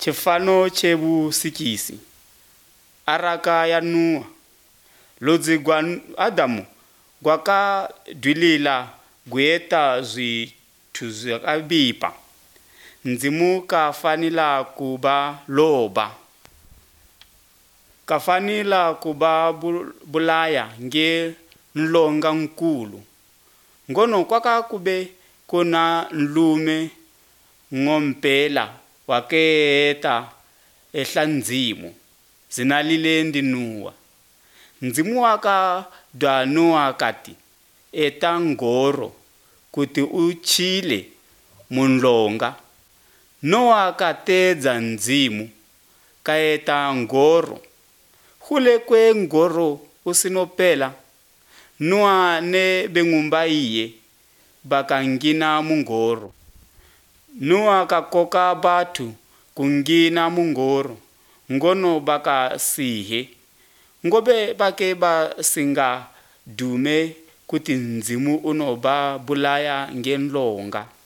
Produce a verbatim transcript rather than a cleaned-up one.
chifano chebusikisi araka ya Nuwa lodzi gwa Adamu gwaka dwilila gweta zwithu zwakabipa ndzimu kafanila kuba loba kafanila kuba bulaya nge nlonga nkulu ngono kwaka kube kuna nlume ngompela waketa ehlandzimu zinalile ndi Nuwa ndzimu waka dwa Nuwa kati eta ngoro kuti uchile munlonga Nowa katedza ndzimu kaeta ngoro hule kwe ngoro usinopela Nuwa ne bengumba iye bakangina mungoro Nuwa kakoka batu kungina mungoro ngono baka sihe ngobe bake basinga dume kuti ndzimu unoba bulaya ngenlonga